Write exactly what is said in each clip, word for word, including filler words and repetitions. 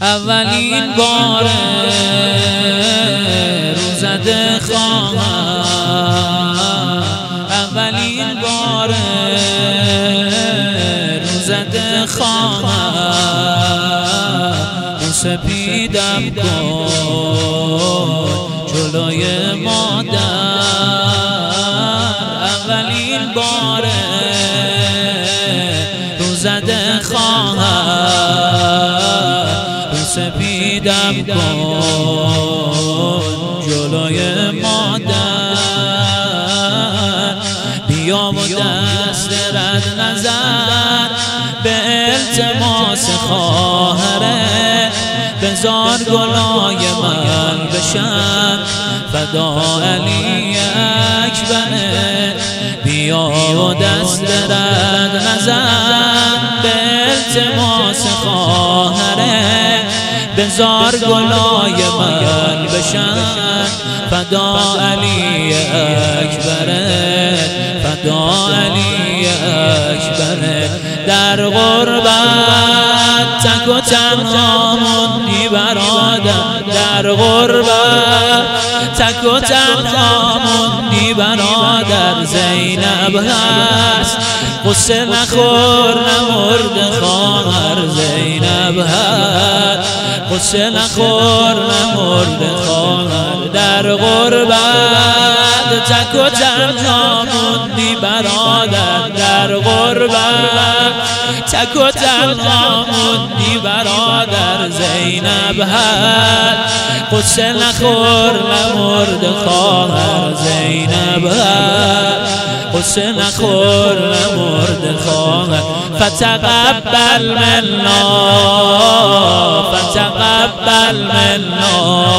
اولین بار روزده خواهم، اولین بار روزده خواهم، سپیدم کن جلوی مادر. اولین بار روزده خواهم، سپیدم کن جلوی مادر. بیا و دست رد نظر به التماس خواهره، بذار گلای من بشن فدا علی اکبره. بیا و دست رد نظر به التماس خواهره، بذار گلای من بشن فدا علی اکبره، فدا علی اکبره. در غربت تک و تنها موندی برادر، در غربت تک و تنها موندی برادر. زینب هست قصه نخور نمرد خواهر، زینب هست قصه نخور نمرد خواهر. در غربت تک و تنها موندی برادر، در غربت تک و تنها موندی برادر. زینب هست قصه نخور نمرد خواهر، زینب هست قصه نخور نمرد خواهر. فتقبل منا فتقبل منا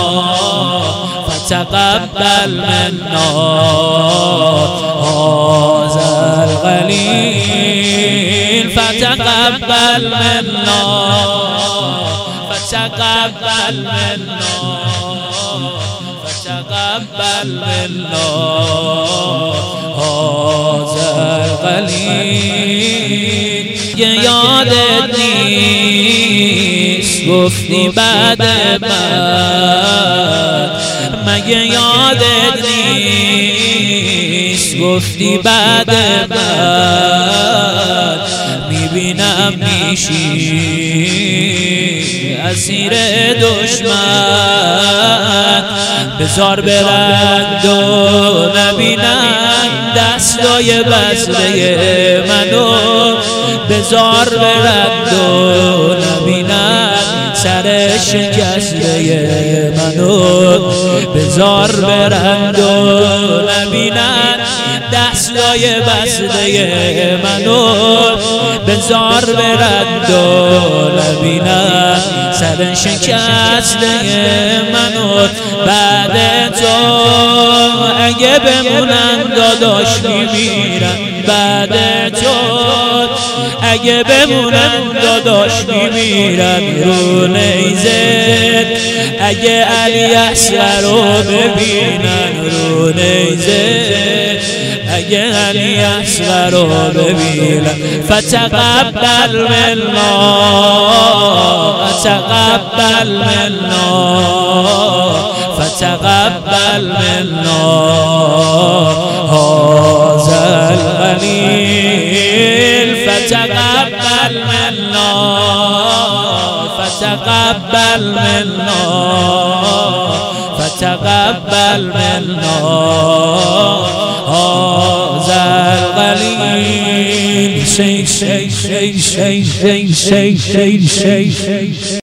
فتقبل منا هذا القلیل. فتقبل منا فتقبل منا فتقبل منا هذا القلیل. یادت نیست گفتی بعد من، مگه یادت نیست گفتی بعد من میبینم میشی اسیر دشمن. بذار برند و نبینم دستای بسته منو، بذار برند و نبینم سر شکسته منو، بذار برند و نبینم دستای بسته منو، بذار برند و نبینم سر شکسته منو. بعد تو اگه بمونم داداش میمیرم، بعد تو اگه بمونم داداش میمیرم. رو نیزه اگه علی اصغر رو ببینن، رو نیزه اگه علی اصغر رو ببینن. فتقبل منا فتقبل منا فتقبل منا هذا القلیل. فتقبل منا فتقبل منا فتقبل منا هذا القلیل. شی شی شی شی شی شی شی